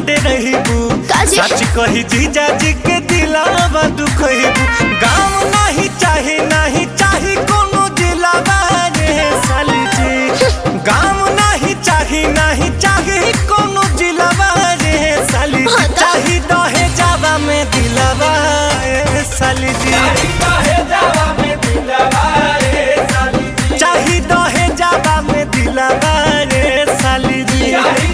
दे रहीबू सच कही जीजा जी के दिलावा दुखईबू गाँव नहीं चाही कोनो जिलावा रे साली जी गाँव नहीं चाही कोनो जिलावा रे साली जी चाही दहे जावा में दिलावा रे साली जी चाही दहे जावा में दिलावा रे साली जी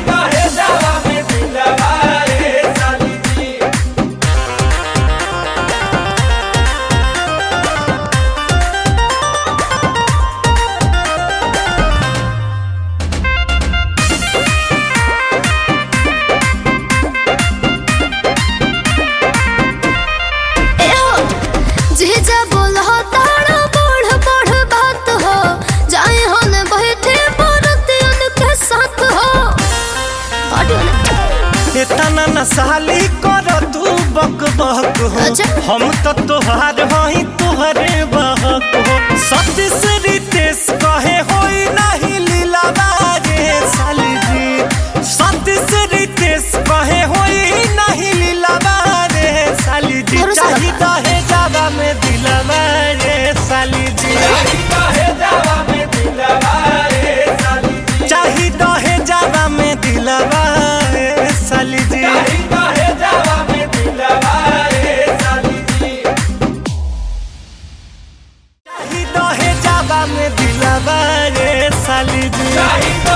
इतना न साली कर तू बक बक हो हम तो तोहार हई तोहरे बहक हो सतीश रितेश कहे होई नहीं लीलावा रे साली जी सतीश रितेश कहे होई नहीं लीलावा रे साली जी चाही दहे जावा में दिलावा रे साली जी चाही दहे जावा में दिलावा साली जी में दिलावा रे साली जी।